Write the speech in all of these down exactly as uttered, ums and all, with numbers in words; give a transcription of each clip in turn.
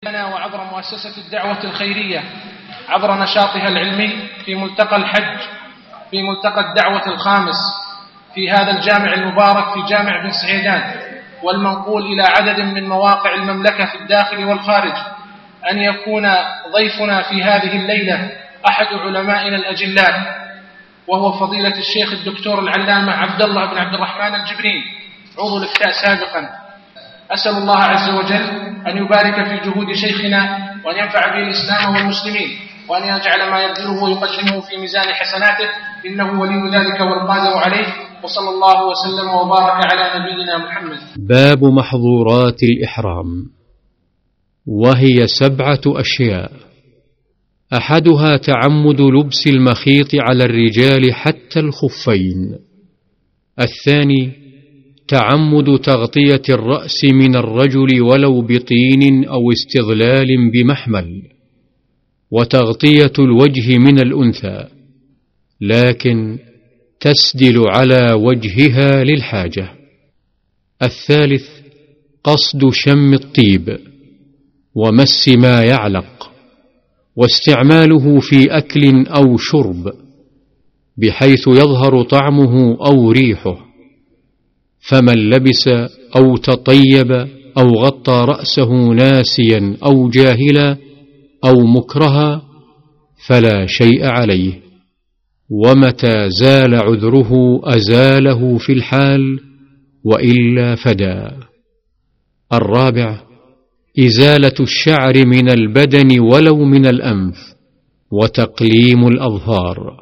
لنا وعبر مؤسسة الدعوة الخيرية عبر نشاطها العلمي في ملتقى الحج في ملتقى الدعوة الخامس في هذا الجامع المبارك في جامع بن سعيدان، والمنقول إلى عدد من مواقع المملكة في الداخل والخارج، أن يكون ضيفنا في هذه الليلة أحد علمائنا الأجلاء، وهو فضيلة الشيخ الدكتور العلامة عبد الله بن عبد الرحمن الجبرين، عضو الإفتاء سابقا. أسأل الله عز وجل أن يبارك في جهود شيخنا وأن ينفع به الإسلام والمسلمين، وأن يجعل ما يبذله ويقدمه في ميزان حسناته، إنه ولي ذلك والقادر عليه. وصلى الله وسلم وبارك على نبينا محمد. باب محظورات الإحرام، وهي سبعة أشياء: أحدها تعمد لبس المخيط على الرجال حتى الخفين. الثاني تعمد تغطية الرأس من الرجل ولو بطين أو استظلال بمحمل، وتغطية الوجه من الأنثى، لكن تسدل على وجهها للحاجة. الثالث قصد شم الطيب ومس ما يعلق، واستعماله في أكل أو شرب بحيث يظهر طعمه أو ريحه، فمن لبس أو تطيب أو غطى رأسه ناسيا أو جاهلا أو مكرها فلا شيء عليه، ومتى زال عذره أزاله في الحال، وإلا فدا. الرابع إزالة الشعر من البدن ولو من الأنف، وتقليم الأظفار.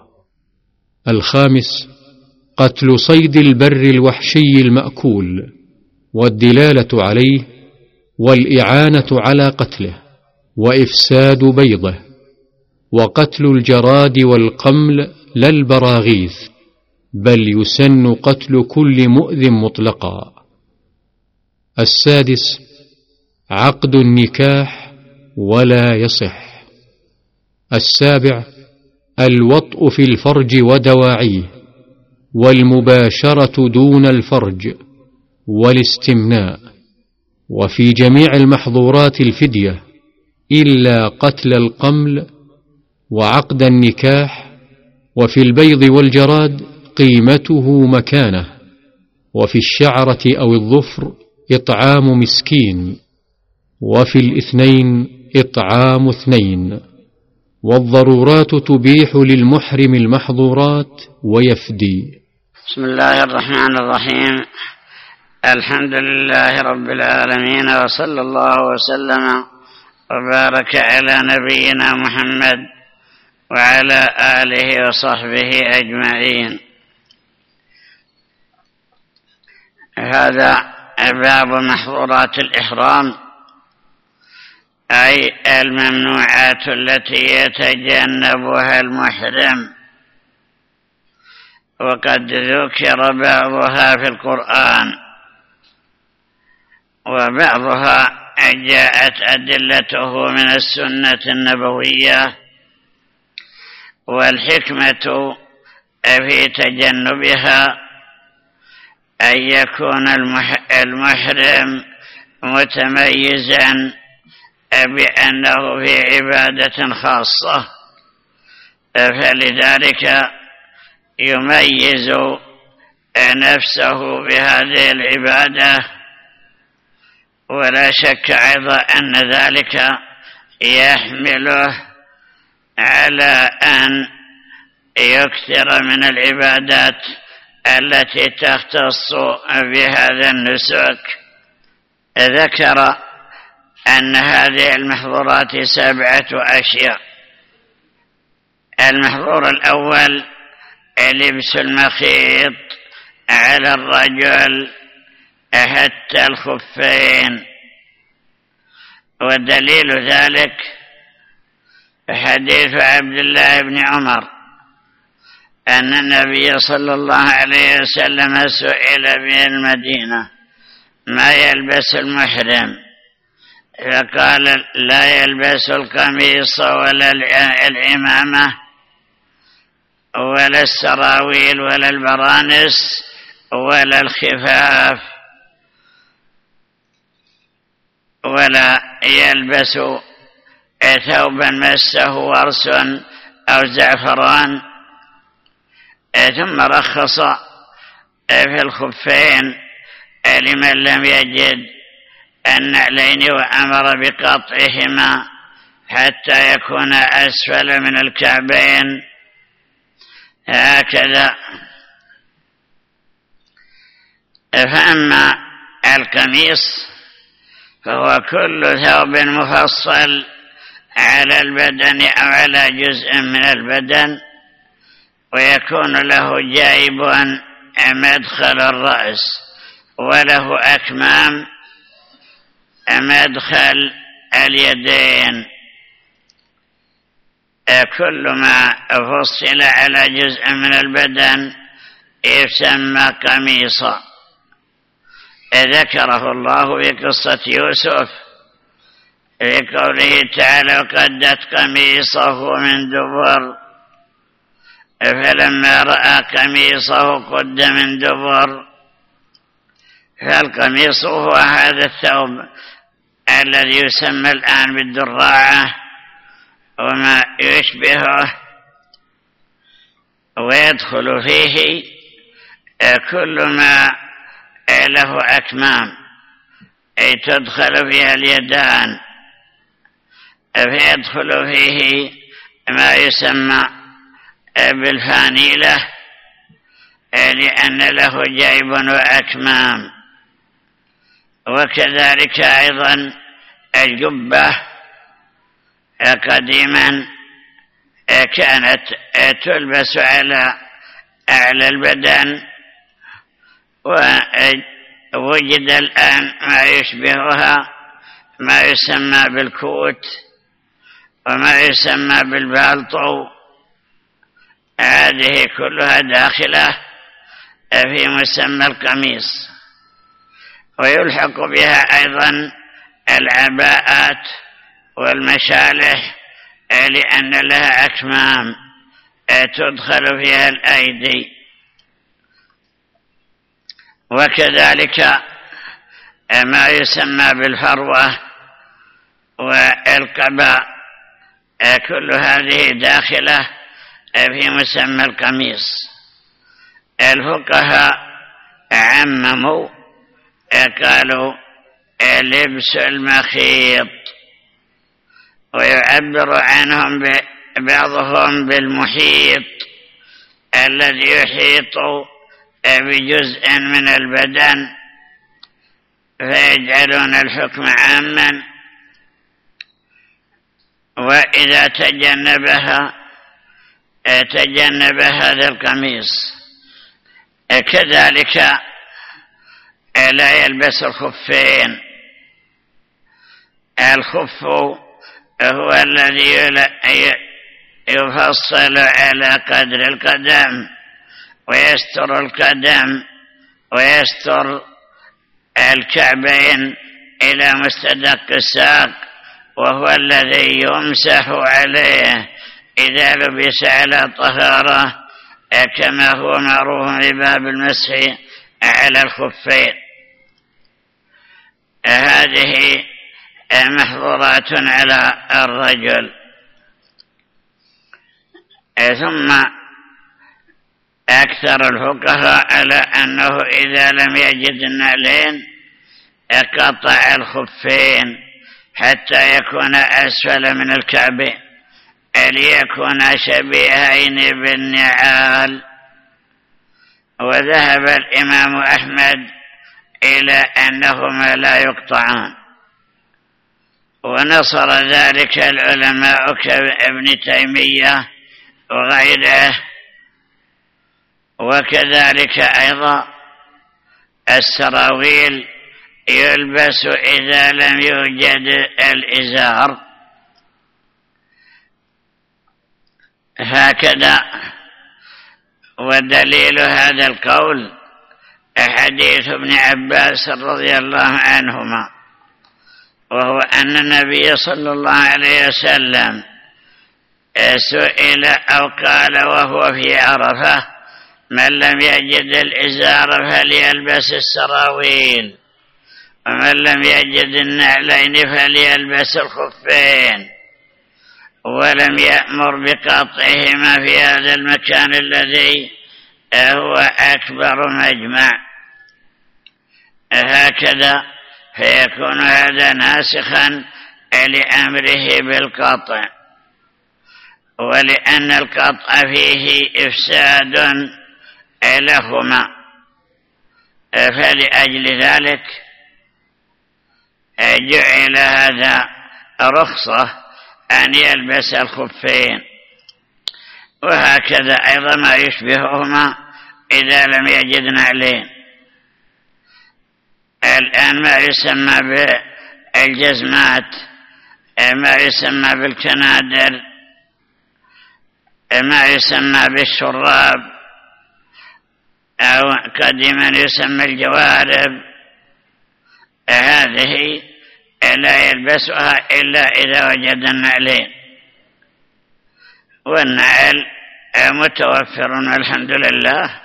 الخامس قتل صيد البر الوحشي المأكول، والدلالة عليه والإعانة على قتله، وإفساد بيضه، وقتل الجراد والقمل لا البراغيث، بل يسن قتل كل مؤذ مطلقا. السادس عقد النكاح ولا يصح. السابع الوطء في الفرج ودواعيه، والمباشرة دون الفرج، والاستمناء. وفي جميع المحظورات الفدية إلا قتل القمل وعقد النكاح، وفي البيض والجراد قيمته مكانه، وفي الشعرة أو الظفر إطعام مسكين، وفي الاثنين إطعام اثنين. والضرورات تبيح للمحرم المحظورات ويفدي. بسم الله الرحمن الرحيم. الحمد لله رب العالمين، وصلى الله وسلم وبارك على نبينا محمد وعلى آله وصحبه أجمعين. هذا باب محظورات الإحرام، أي الممنوعات التي يتجنبها المحرم، وقد ذكر بعضها في القرآن، وبعضها جاءت أدلته من السنة النبوية، والحكمة في تجنبها أن يكون المحرم متميزا بأنه في عبادة خاصة، فلذلك يميز نفسه بهذه العبادة. ولا شك أيضا أن ذلك يحمله على أن يكثر من العبادات التي تختص بهذا النسك. ذكر أن هذه المحظورات سبعة أشياء. المحظور الأول لبس المخيط على الرجل حتى الخفين، ودليل ذلك حديث عبد الله بن عمر أن النبي صلى الله عليه وسلم سئل بالمدينة ما يلبس المحرم، فقال لا يلبس القميص ولا العمامة ولا السراويل ولا البرانس ولا الخفاف، ولا يلبس ثوبا مسه ورس أو زعفران. ثم رخص في الخفين لمن لم يجد النعلين وأمر بقطعهما حتى يكون أسفل من الكعبين هكذا. فأما القميص فهو كل ثوب مفصل على البدن أو على جزء من البدن، ويكون له جانب مدخل الرأس وله أكمام مدخل اليدين. كل ما فصل على جزء من البدن يسمى قميصا. ذكره الله في قصة يوسف في قوله تعالى: وقدت قميصه من دبر، فلما رأى قميصه قد من دبر. فالقميص هو هذا الثوب الذي يسمى الآن بالدراعة وما يشبهه، ويدخل فيه كل ما له أكمام أي تدخل فيها اليدان، فيدخل فيه ما يسمى بالفانيلة لأن له جيب وأكمام. وكذلك أيضا الجبة قديما كانت تلبس على أعلى البدن، ووجد الآن ما يشبهها ما يسمى بالكوت وما يسمى بالبالطو. هذه كلها داخلة في مسمى القميص. ويلحق بها أيضا العباءات والمشالح لأن لها أكمام تدخل فيها الأيدي. وكذلك ما يسمى بالفروة والقباء، كل هذه داخلة في مسمى القميص. الفقهاء عمموا قالوا لبس المخيط، ويعبر عنهم بعضهم بالمحيط الذي يحيط بجزء من البدن، فيجعلون الحكم عاما، وإذا تجنبها تجنب هذا القميص. كذلك لا يلبس الخفين. الخف هو الذي يفصل على قدر القدم ويستر القدم ويستر الكعبين إلى مستدق الساق، وهو الذي يمسح عليه إذا لبس على طهارة، كما هو معروف في باب المسح على الخفين. هذه محظورات على الرجل. ثم أكثر الفقهاء على أنه إذا لم يجد النعلين قطع الخفين حتى يكون أسفل من الكعبين ليكون شبيهين بالنعال. وذهب الإمام أحمد إلى أنهما لا يقطعان، ونصر ذلك العلماء كابن تيمية وغيره. وكذلك أيضا السراويل يلبس إذا لم يوجد الإزار. هكذا. ودليل هذا القول حديث ابن عباس رضي الله عنهما، وهو أن النبي صلى الله عليه وسلم سئل أو قال وهو في عرفة: من لم يجد الإزار فليلبس السراويل، ومن لم يجد النعلين فليلبس الخفين، ولم يأمر بقطعهما في هذا المكان الذي هو أكبر مجمع. هكذا فيكون هذا ناسخا لأمره بالقطع، ولأن القطع فيه إفساد لهما، فلأجل ذلك جعل هذا رخصة أن يلبس الخفين. وهكذا أيضا ما يشبههما إذا لم يجد نعلين. الآن ما يسمى بالجزمات، ما يسمى بالكنادر، ما يسمى بالشراب، أو قديما يسمى الجوارب، هذه لا يلبسها إلا إذا وجد النعلين، والنعل متوفر والحمد لله.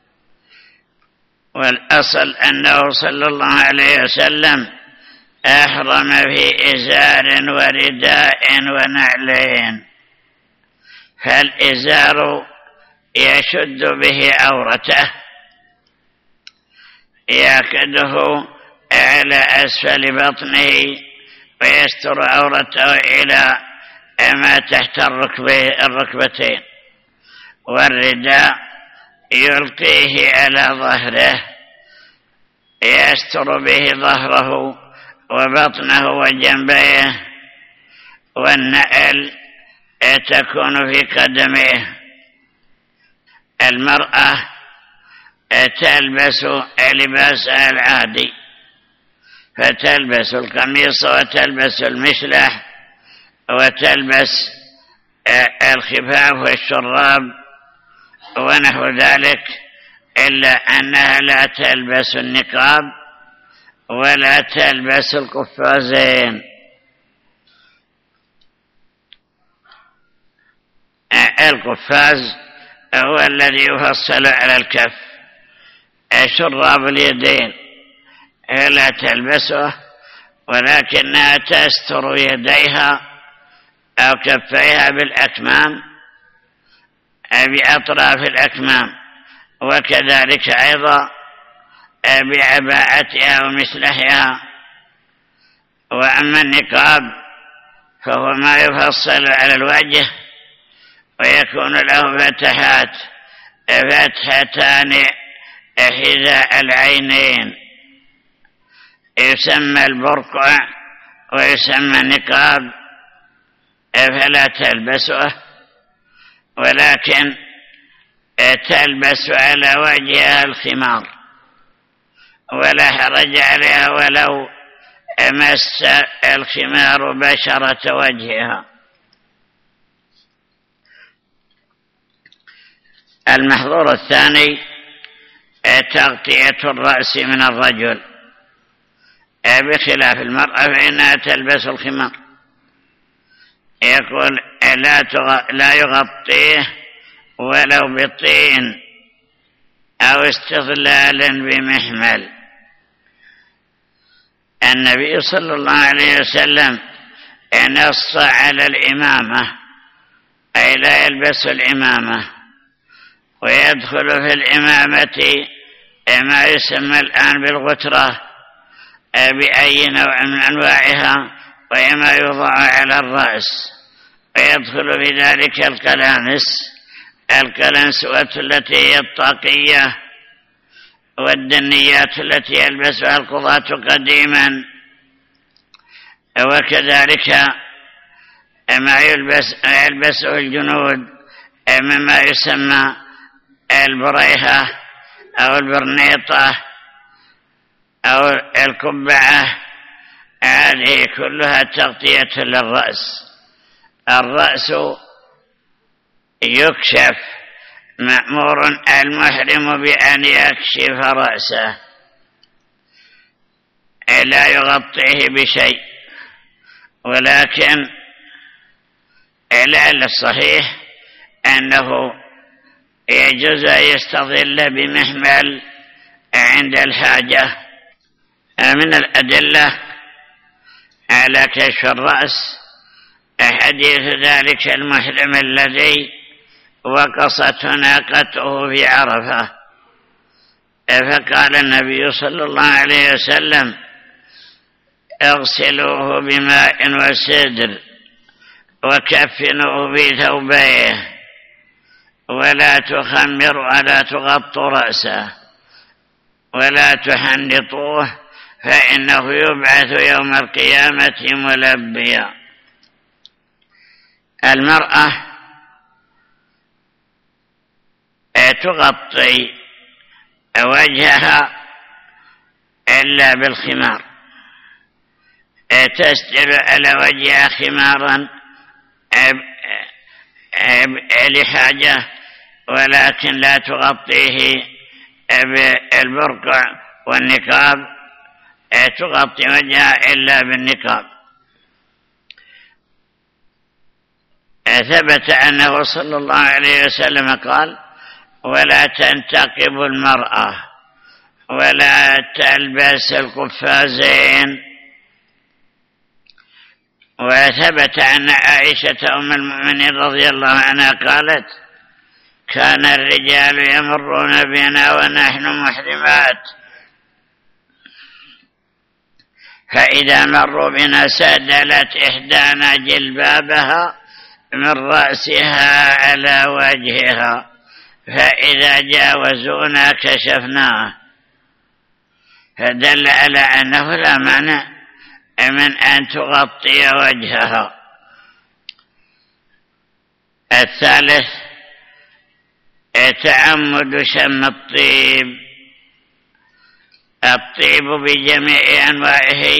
والأصل أنه صلى الله عليه وسلم أحرم في إزار ورداء ونعلين، فالإزار يشد به عورته، يأخذه على أسفل بطنه ويستر عورته إلى ما تحت الركبتين، والرداء يلقيه على ظهره يستر به ظهره وبطنه وجنبيه، والنعل تكون في قدميه. المرأة تلبس لباسها العادي، فتلبس القميص وتلبس المشلح وتلبس الخفاف والشراب ونحو ذلك، إلا أنها لا تلبس النقاب ولا تلبس القفازين. القفاز هو الذي يفصل على الكف، شراب اليدين لا تلبسه، ولكنها تستر يديها أو كفيها بالأكمام بأطراف الأكمام، وكذلك أيضا بعباءتها ومسلحها. وأما النقاب فهو ما يفصل على الوجه ويكون له فتحات، فتحتان حذاء العينين، يسمى البرقع ويسمى النقاب، فلا تلبسه، ولكن تلبس على وجهها الخمار، ولا حرج عليها ولو مس الخمار بشرة وجهها. المحظور الثاني تغطية الرأس من الرجل، بخلاف المرأة فإنها تلبس الخمار. يقول لا يغطيه ولو بطين أو استظلالا بمحمل. النبي صلى الله عليه وسلم نص على الإمامة، أي لا يلبس الإمامة، ويدخل في الإمامة ما يسمى الآن بالغترة بأي نوع من أنواعها، وما يوضع على الرأس، ويدخل في ذلك القلانس، القلنسوة التي هي الطاقية، والدنيات التي يلبسها القضاة قديما، وكذلك ما يلبس يلبسه الجنود مما يسمى البريحة أو البرنيطة أو الكبعة، هذه كلها تغطية للرأس. الرأس يكشف، مأمور المحرم بأن يكشف رأسه، لا يغطيه بشيء، ولكن لعل الصحيح أنه يجوز أن يستظل بمحمل عند الحاجة. من الأدلة على كشف الرأس حديث ذلك المحرم الذي وقصته ناقته في عرفة، فقال النبي صلى الله عليه وسلم: اغسلوه بماء وسدر وكفنوه في ثوبيه ولا تخمروا ولا تغطوا رأسه ولا تحنطوه فإنه يبعث يوم القيامة ملبيا. المرأة تغطي وجهها إلا بالخمار، تستر على وجهها خمارا لحاجة، ولكن لا تغطيه بالبرقع والنقاب، تغطي وجهها إلا بالنقاب. ثبت أنه صلى الله عليه وسلم قال: ولا تنتقب المرأة ولا تلبس القفازين. وثبت أن عائشة أم المؤمنين رضي الله عنها قالت: كان الرجال يمرون بنا ونحن محرمات، فإذا مروا بنا سدلت إحدانا جلبابها من رأسها على وجهها، فإذا جاوزونا كشفناه، فدل على أنه لا مانع من أن تغطي وجهها. الثالث تعمد شم الطيب. الطيب بجميع أنواعه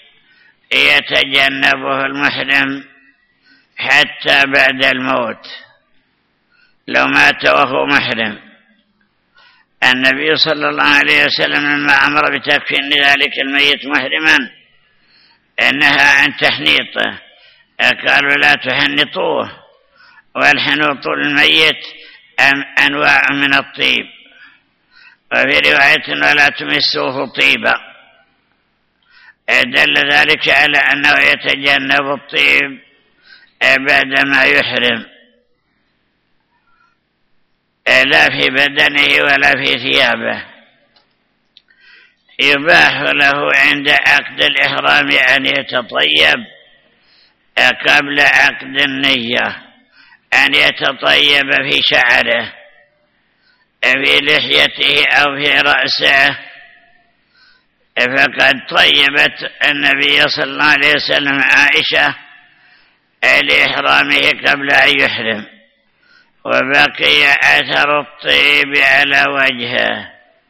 يتجنبه المحرم حتى بعد الموت لو مات وهو محرم. النبي صلى الله عليه وسلم لما أمر بتكفين ذلك الميت محرما نهى عن تحنيطه، قالوا: لا تحنطوه، والحنوط الميت أنواع من الطيب، وفي رواية: ولا تمسوه طيبا. دل ذلك على أنه يتجنب الطيب بعدما يحرم، لا في بدنه ولا في ثيابه. يباح له عند عقد الإحرام أن يتطيب قبل عقد النية، أن يتطيب في شعره، في لحيته أو في رأسه، فقد طيبت النبي صلى الله عليه وسلم عائشة لإحرامه قبل أن يحرم، وبقي أثر الطيب على وجهه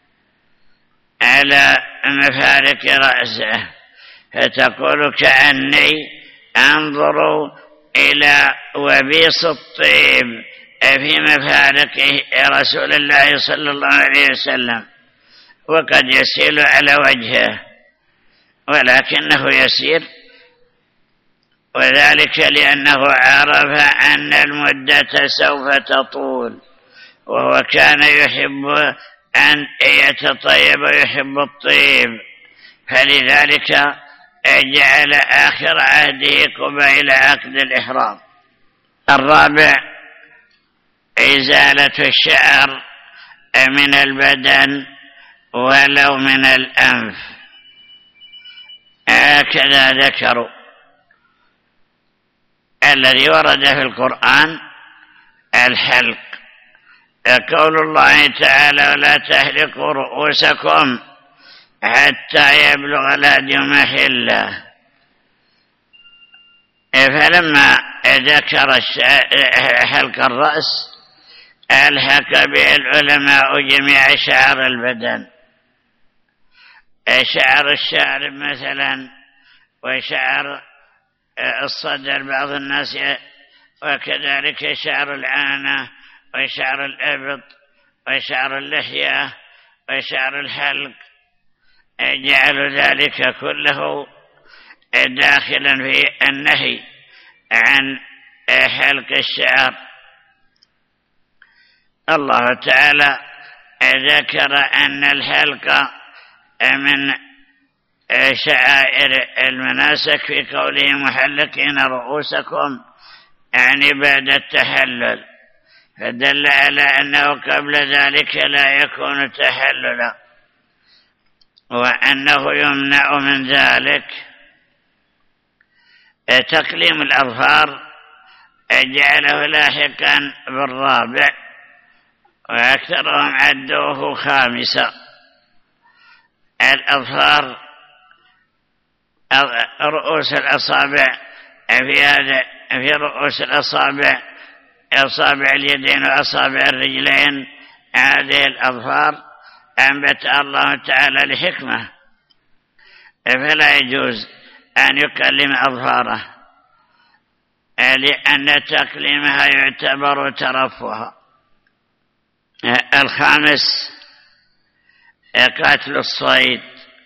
على مفارق رأسه، فتقول: كأني أنظر إلى وبيص الطيب في مفارق رسول الله صلى الله عليه وسلم، وقد يسيل على وجهه ولكنه يسير، وذلك لأنه عرف أن المدة سوف تطول، وهو كان يحب أن يتطيب ويحب الطيب، فلذلك جعل آخر عهده قبيل عقد الإحرام. الرابع إزالة الشعر من البدن ولو من الأنف، هكذا ذكروا. الذي ورد في القرآن الحلق، قول الله تعالى: ولا تحلقوا رؤوسكم حتى يبلغ الهدي محله. فلما ذكر حلق الرأس ألحق به العلماء جميع شعر البدن، شعر الشارب مثلا، وشعر الصدر بعض الناس، وكذلك شعر العانة وشعر الإبط وشعر اللحية وشعر الحلق، جعلوا ذلك كله داخلا في النهي عن حلق الشعر. الله تعالى ذكر أن الحلق من شعائر المناسك في قوله محلقين رؤوسكم يعني بعد التحلل، فدل على أنه قبل ذلك لا يكون تحللا، وأنه يمنع من ذلك. تقليم الأظفار جعله لاحقا بالرابع، وأكثرهم عدوه خامسا. الأظفار رؤوس الأصابع في هذا في رؤوس الأصابع، أصابع اليدين وأصابع الرجلين، هذه الأظفار أنبت الله تعالى لحكمة، فلا يجوز أن يكلم أظفاره، لأن تكليمها يعتبر ترفها. الخامس قتل الصيد.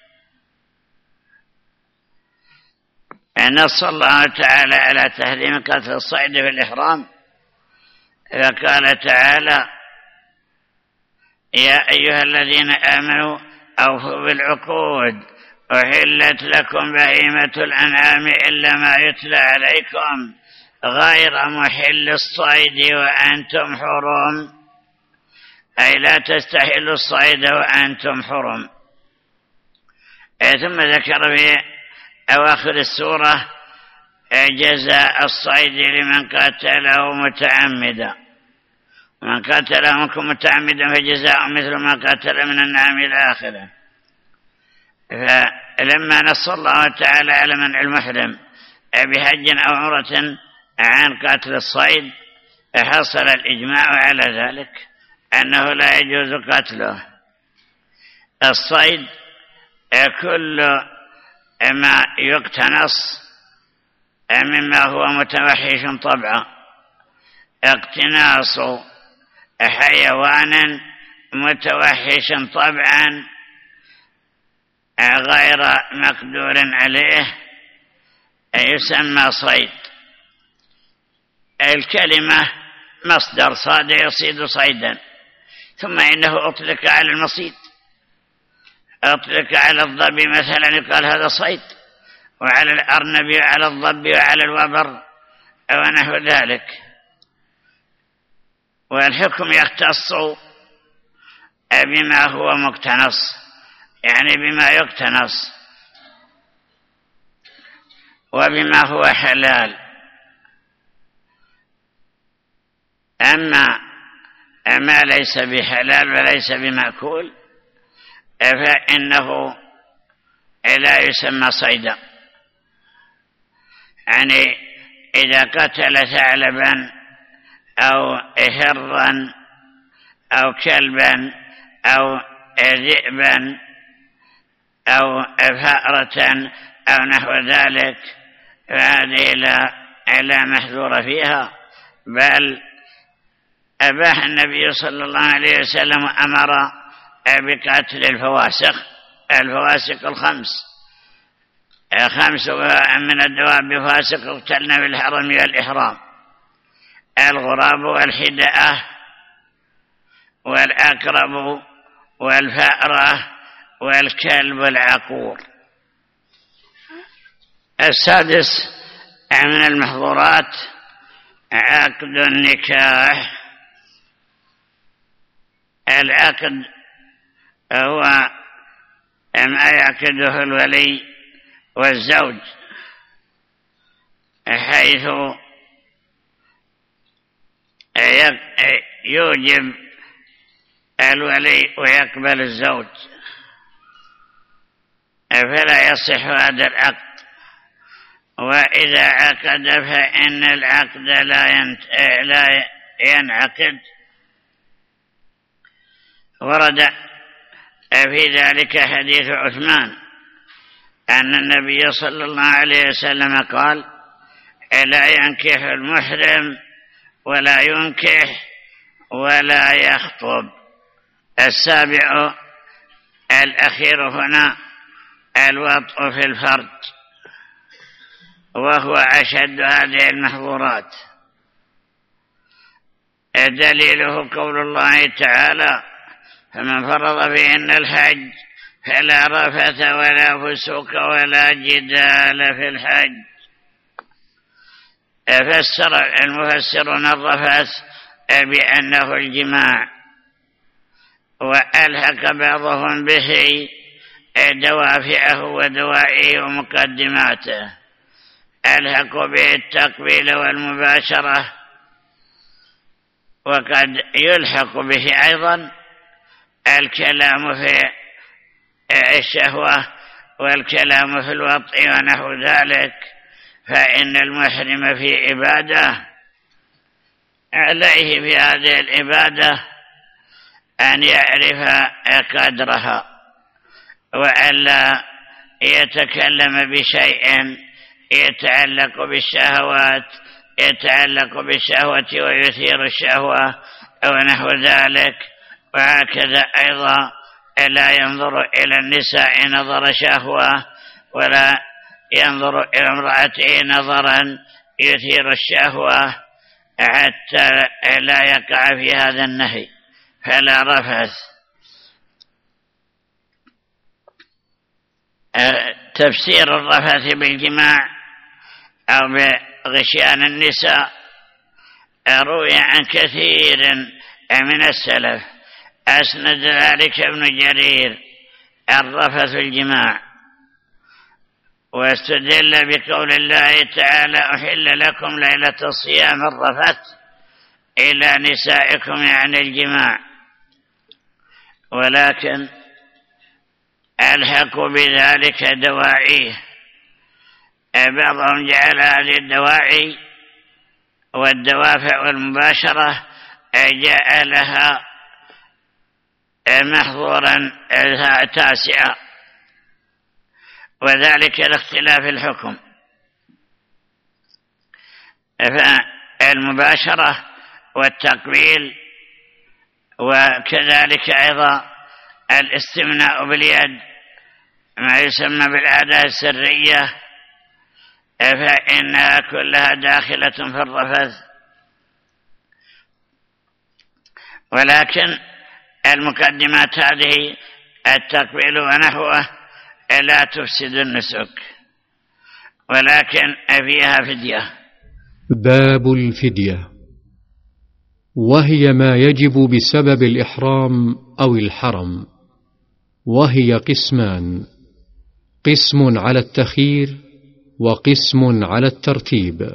نص الله تعالى على تحريم قتل الصيد في الإحرام، فقال تعالى: يا أيها الذين آمنوا أوفوا بالعقود أحلت لكم بهيمة الأنعام إلا ما يتلى عليكم غير محل الصيد وأنتم حرم، أي لا تستحلوا الصيد وأنتم حرم. ثم ذكر في أواخر السورة جزاء الصيد لمن قتله متعمدا، ومن قتله منكم متعمدا فجزاء مثل ما قتل من النعم إلى آخره. فلما نص الله تعالى على منع المحرم بحج أو عمرة عن قتل الصيد، حصل الإجماع على ذلك أنه لا يجوز قتله. الصيد كل ما يقتنص مما هو متوحش طبعا، اقتناص حيوان متوحش طبعا غير مقدور عليه يسمى صيد. الكلمة مصدر صاد يصيد صيدا، ثم إنه أطلق على المصيد، أطلق على الضب مثلا يقال هذا صيد، وعلى الأرنب وعلى الضب وعلى الوبر ونحو ذلك. والحكم يختص بما هو مقتنص، يعني بما يقتنص، وبما هو حلال. أما ما ليس بحلال وليس بمأكول فإنه لا يسمى صيدا. يعني إذا قتل ثعلبا أو هرا أو كلبا أو ذئبا أو فأرة أو نحو ذلك، فهذه لا محذور فيها، بل أباح النبي صلى الله عليه وسلم أمر بقتل الفواسق الفواسق الخمس خمس من الدواب فاسق اقتلنا في الحرم والإحرام: الغراب والحدأة والأكرب والفأرة والكلب العقور. السادس من المحظورات عقد النكاح. العقد هو ما يعقده الولي والزوج، حيث يوجب الولي ويقبل الزوج، فلا يصح هذا العقد. وإذا عقد فإن العقد لا ينعقد. ورد في ذلك حديث عثمان أن النبي صلى الله عليه وسلم قال: لا ينكح المحرم ولا ينكح ولا يخطب. السابع الأخير هنا الوطء في الفرج، وهو أشد هذه المحظورات. دليله قول الله تعالى: فمن فرض فيهن الحج فلا رفث ولا فسوق ولا جدال في الحج. فسر المفسرون الرفث بأنه الجماع، وألحق بعضهم به دوافعه ودوائه ومقدماته، ألحق به التقبيل والمباشرة، وقد يلحق به أيضا الكلام في الشهوة والكلام في الوطء ونحو ذلك، فإن المحرم في عبادة عليه في هذه العبادة أن يعرف قدرها، وألا يتكلم بشيء يتعلق بالشهوات يتعلق بالشهوة ويثير الشهوة أو نحو ذلك. وهكذا أيضا لا ينظر إلى النساء نظر شهوة، ولا ينظر إلى امرأته نظرا يثير الشهوة، حتى لا يقع في هذا النهي. فلا رفث. تفسير الرفث بالجماع أو بغشيان النساء روي عن كثير من السلف، أسند ذلك ابن جرير الرفث الجماع، واستدل بقول الله تعالى: أحل لكم ليلة الصيام الرفث إلى نسائكم، يعني الجماع. ولكن ألحقوا بذلك دواعيه، بعضهم جعل هذه الدواعي والدوافع والمباشرة جعلها محظورا تاسعا، وذلك لاختلاف الحكم. فالمباشرة والتقبيل، وكذلك أيضا الاستمناء باليد، ما يسمى بالعادة السرية، فإنها كلها داخلة في الرفث. ولكن المقدمات هذه التقبيل ونحوه لا تفسد النسك، ولكن فيها فدية. باب الفدية، وهي ما يجب بسبب الإحرام أو الحرم، وهي قسمان: قسم على التخيير وقسم على الترتيب.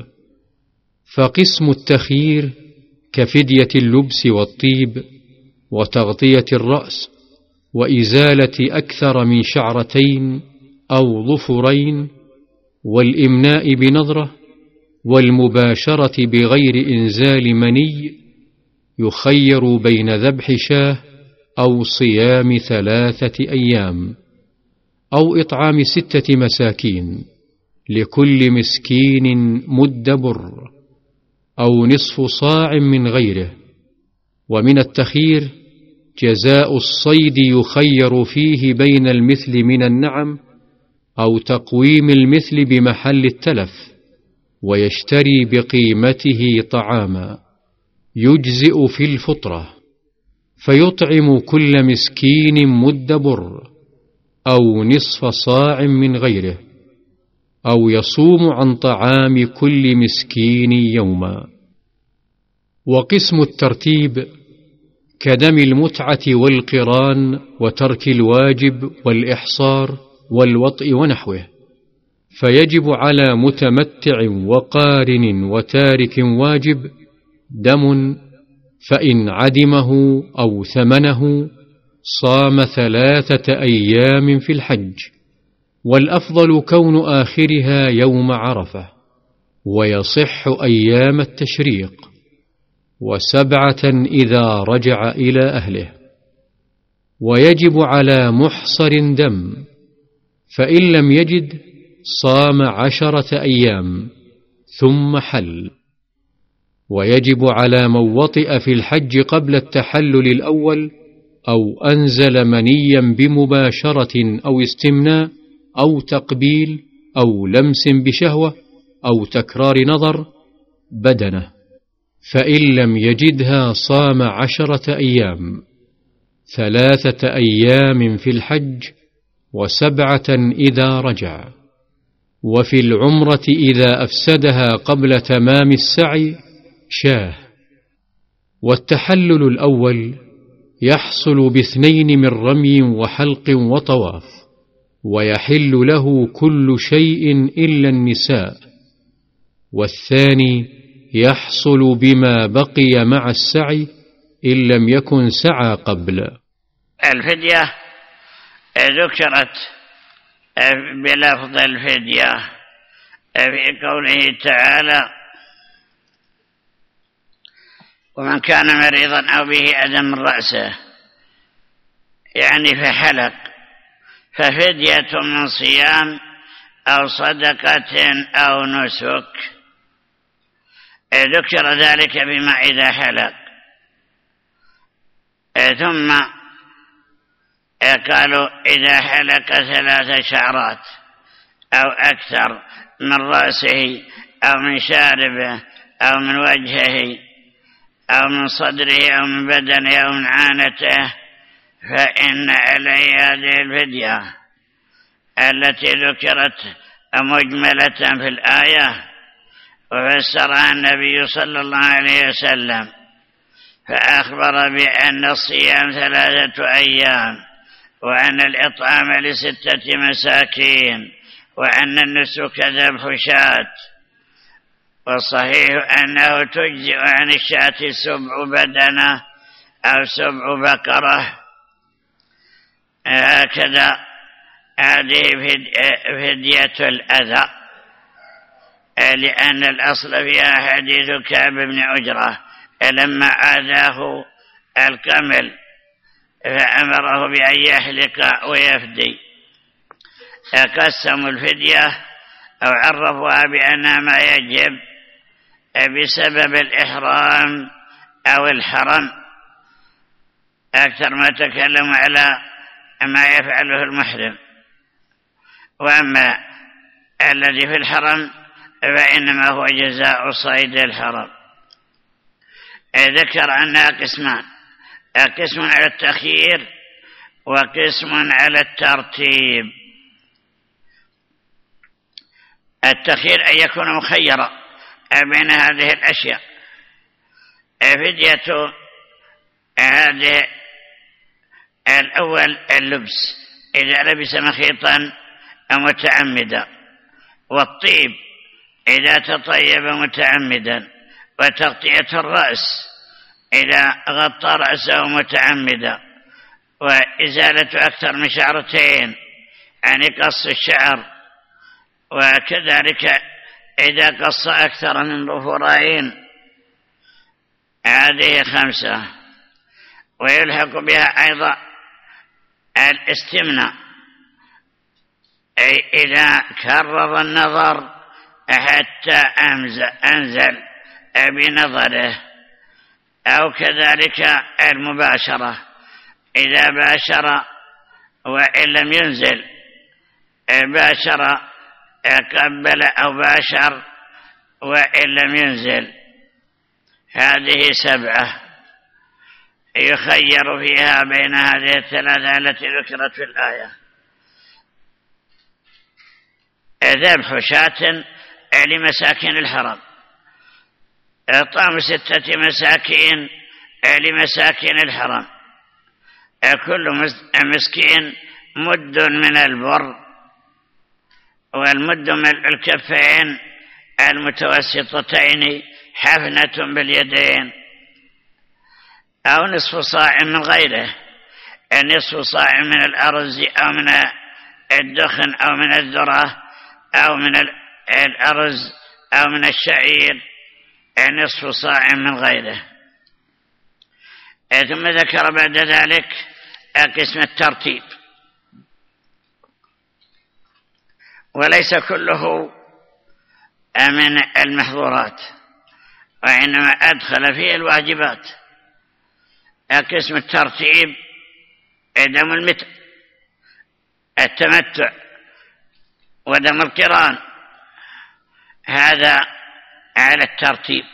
فقسم التخيير كفدية اللبس والطيب وتغطية الرأس وإزالة أكثر من شعرتين أو ظفرين والإمناء بنظرة والمباشرة بغير إنزال مني، يخير بين ذبح شاه أو صيام ثلاثة أيام أو إطعام ستة مساكين لكل مسكين مد بر أو نصف صاع من غيره. ومن التخيير جزاء الصيد يخير فيه بين المثل من النعم أو تقويم المثل بمحل التلف، ويشتري بقيمته طعاما يجزئ في الفطرة، فيطعم كل مسكين مد بر أو نصف صاع من غيره، أو يصوم عن طعام كل مسكين يوما. وقسم الترتيب كدم المتعة والقران وترك الواجب والإحصار والوطء ونحوه، فيجب على متمتع وقارن وتارك واجب دم، فإن عدمه أو ثمنه صام ثلاثة أيام في الحج، والأفضل كون آخرها يوم عرفة، ويصح أيام التشريق، وسبعة إذا رجع إلى أهله. ويجب على محصر دم، فإن لم يجد صام عشرة أيام ثم حل. ويجب على من وطئ في الحج قبل التحلل الأول أو أنزل منيا بمباشرة أو استمناء أو تقبيل أو لمس بشهوة أو تكرار نظر بدنه، فإن لم يجدها صام عشرة أيام، ثلاثة أيام في الحج وسبعة إذا رجع. وفي العمرة إذا أفسدها قبل تمام السعي شاه. والتحلل الأول يحصل باثنين من رمي وحلق وطواف، ويحل له كل شيء إلا النساء. والثاني يحصل بما بقي مع السعي إن لم يكن سعى قبل. الفدية ذكرت بلفظ الفدية في قوله تعالى: ومن كان مريضا أو به أذى من رأسه، يعني فحلق، ففدية من صيام أو صدقة أو نسك. ذكر ذلك بما إذا حلق، ثم قالوا إذا حلق ثلاث شعرات أو أكثر من رأسه أو من شاربه أو من وجهه أو من صدره أو من بدنه أو من عانته، فإن عليه هذه الفدية التي ذكرت مجملة في الآية وفسرها النبي صلى الله عليه وسلم، فأخبر بأن الصيام ثلاثة أيام، وأن الإطعام لستة مساكين، وأن النسك ذبح شاة. والصحيح أنه تجزئ عن الشاة سبع بدنة أو سبع بقرة. هكذا هذه فدية الأذى، لأن الأصل فيها حديث كعب بن عجرة لما آذاه الكمل فأمره بأن يحلق ويفدي. قسموا الفدية أو عرفوها بأنها ما يجب بسبب الإحرام أو الحرم، أكثر ما تكلم على ما يفعله المحرم. وأما الذي في الحرم فإنما هو جزاء صيد الحرم. ذكر أنها قسمان: قسم على التخيير وقسم على الترتيب. التخيير أن يكون مخيرا بين هذه الأشياء. فدية هذه الأول اللبس إذا لبس مخيطا متعمدا، والطيب إذا تطيب متعمدا، وتغطية الرأس إذا غطى رأسه متعمدا، وإزالة أكثر من شعرتين يعني قص الشعر، وكذلك إذا قص أكثر من ظفرين. هذه خمسة. ويلحق بها أيضا الاستمناء، أي إذا كرر النظر حتى أنزل بنظره، أو كذلك المباشرة إذا باشر وإن لم ينزل باشر، قبل أو باشر وإن لم ينزل. هذه سبعة يخير فيها بين هذه الثلاثة التي ذكرت في الآية. ذبح شاة لمساكين الحرم، إطعام ستة مساكين لمساكين الحرم، كل مسكين مد من البر، والمد من الكفين المتوسطتين حفنة باليدين، أو نصف صاع من غيره، نصف صاع من الأرز أو من الدخن أو من الذرة أو من الأرز أو من الشعير، نصف صاع من غيره. ثم ذكر بعد ذلك قسم الترتيب، وليس كله من المحظورات، وإنما أدخل فيه الواجبات. قسم الترتيب دم المتع، التمتع، ودم القران، هذا على الترتيب.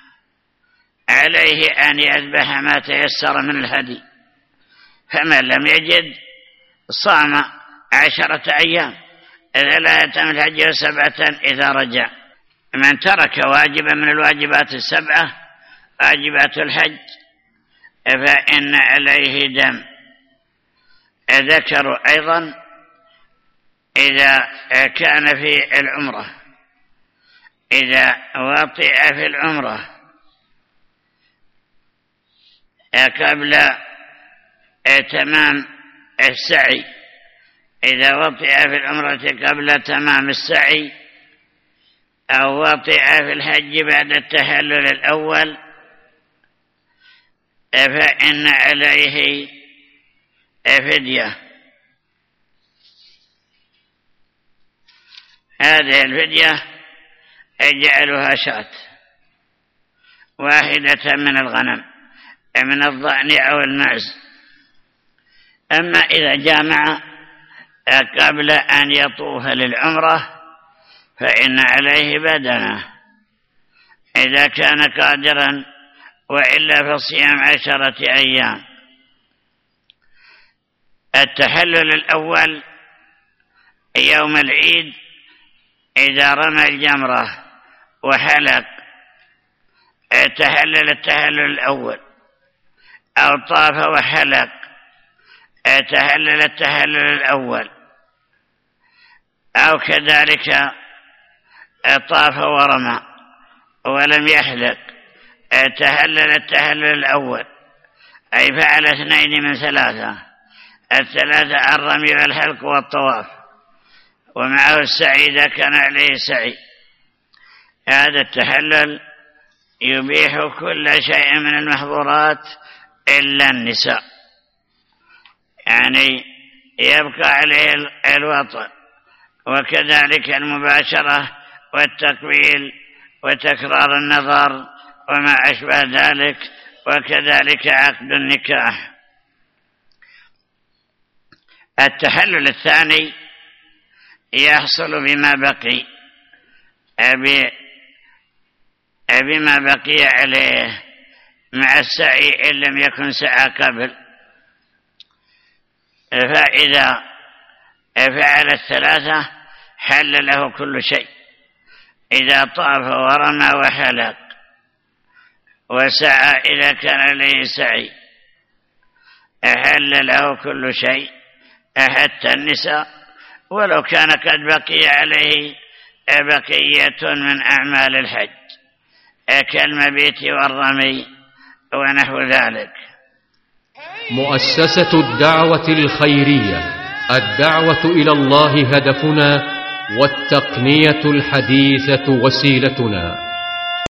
عليه أن يذبح ما تيسر من الهدي، فمن لم يجد صام عشرة أيام، ثلاثة من الحج وسبعة إذا رجع. من ترك واجبا من الواجبات السبعة واجبات الحج فإن عليه دم. ذكروا أيضا إذا كان في العمرة، إذا وطئ في العمرة قبل تمام السعي، إذا وطئ في العمرة قبل تمام السعي أو وطئ في الحج بعد التحلل الأول فإن عليه فدية. هذه الفدية يجعلها شاة واحدة من الغنم من الضأن أو المعز. أما إذا جامع قبل أن يطوف للعمرة فإن عليه بدنه إذا كان قادرا، وإلا فصيام عشرة أيام. التحلل الأول يوم العيد إذا رمى الجمرة وحلق تحلل التحلل الأول، أو طاف وحلق تحلل التحلل الأول، أو كذلك طاف ورمى ولم يحلق تحلل التحلل الأول، أي فعل اثنين من ثلاثة، الثلاثة الرمي والحلق والطواف، ومعه السعي إذا كان عليه سعي. هذا التحلل يبيح كل شيء من المحظورات إلا النساء، يعني يبقى عليه الوطن، وكذلك المباشرة والتقبيل وتكرار النظر وما أشبه ذلك، وكذلك عقد النكاح. التحلل الثاني يحصل بما بقي أبي بما بقي عليه مع السعي إن لم يكن سعى قبل. فإذا فعل الثلاثة حل له كل شيء، إذا طاف ورمى وحلق وسعى إذا كان عليه سعي أحل له كل شيء حتى النساء، ولو كان قد بقي عليه بقية من أعمال الحج كالمبيت والرمي ونحو ذلك. مؤسسة الدعوة الخيرية، الدعوة إلى الله هدفنا، والتقنية الحديثة وسيلتنا.